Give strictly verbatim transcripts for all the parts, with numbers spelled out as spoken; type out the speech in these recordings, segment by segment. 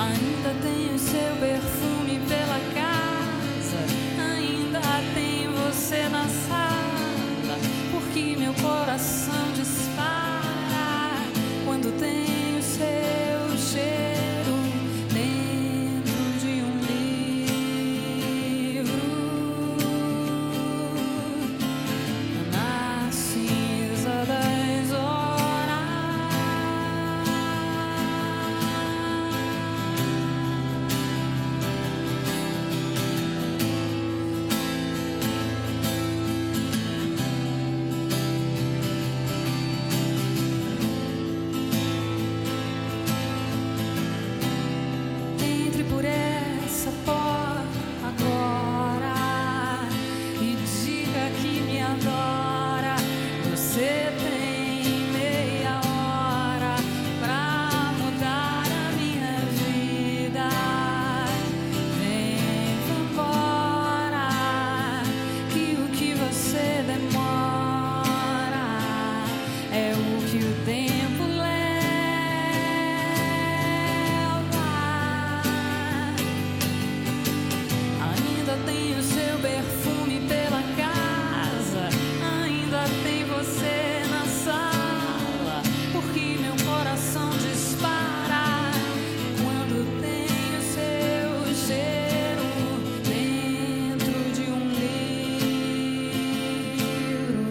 Ainda tenho seu perfume pela casa, ainda tem você na sala, porque meu coração dispara quando tem o seu cheiro dentro de um livro. Na cinza das horas, entre por essa porta agora e diga que me adora. Você tem meia hora pra mudar a minha vida. Vem embora, que o que você demora é o que o tempo leva. Ainda tem o seu perfume pela casa, ainda tem você na sala, porque meu coração dispara quando tem o seu cheiro dentro de um livro,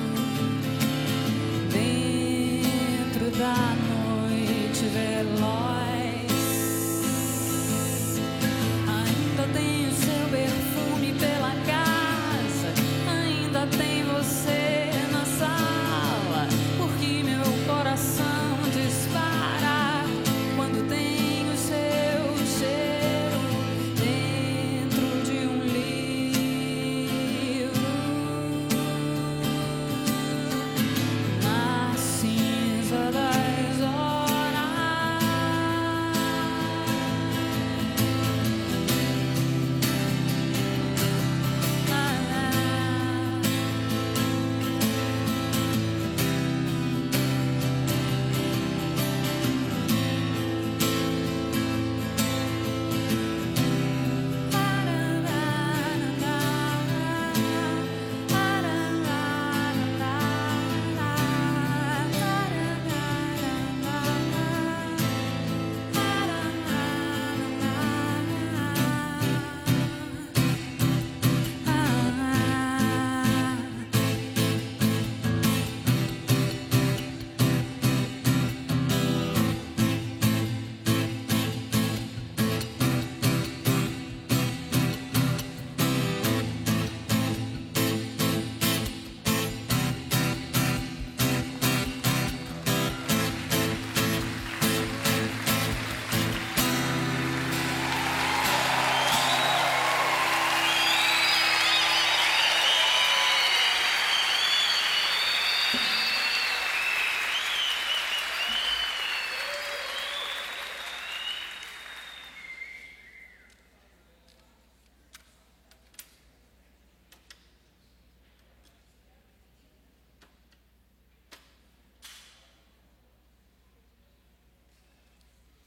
dentro da noite velória.